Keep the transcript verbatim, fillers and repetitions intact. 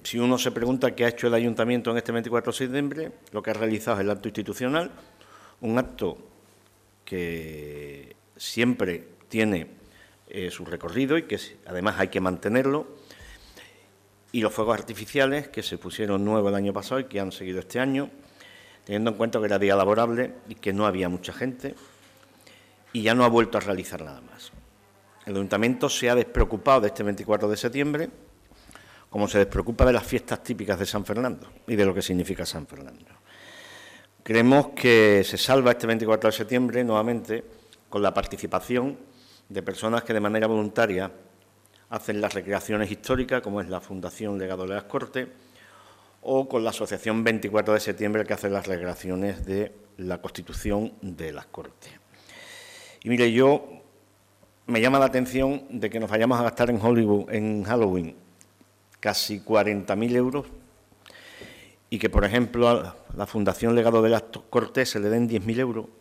si uno se pregunta qué ha hecho el Ayuntamiento en este veinticuatro de septiembre, lo que ha realizado es el acto institucional, un acto que siempre tiene eh, su recorrido y que además hay que mantenerlo, y los fuegos artificiales que se pusieron nuevos el año pasado y que han seguido este año, teniendo en cuenta que era día laborable y que no había mucha gente, y ya no ha vuelto a realizar nada más. El Ayuntamiento se ha despreocupado de este veinticuatro de septiembre, como se despreocupa de las fiestas típicas de San Fernando y de lo que significa San Fernando. Creemos que se salva este veinticuatro de septiembre nuevamente con la participación de personas que de manera voluntaria hacen las recreaciones históricas, como es la Fundación Legado de las Cortes, o con la Asociación veinticuatro de septiembre, que hace las recreaciones de la Constitución de las Cortes. Y mire, yo me llama la atención de que nos vayamos a gastar en Hollywood, en Halloween, casi cuarenta mil euros, y que, por ejemplo, a la Fundación Legado de las Cortes se le den diez mil euros,